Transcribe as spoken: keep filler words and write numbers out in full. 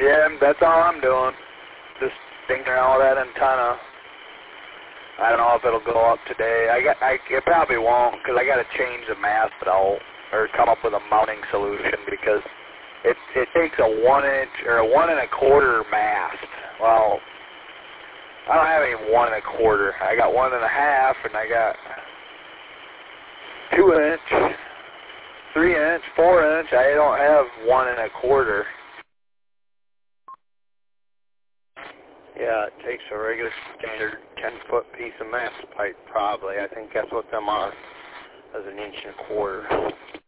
Yeah, that's all I'm doing. Just thinking all that antenna. I don't know if it'll go up today. I got, I, it probably won't because I got to change the mast out or come up with a mounting solution because it it takes a one inch or a one and a quarter mast. Well, I don't have any one and a quarter. I got one and a half, and I got two inch, three inch, four inch. I don't have one and a quarter. Yeah, it takes a regular standard ten foot piece of mast pipe probably. I think that's what them are, as an inch and a quarter.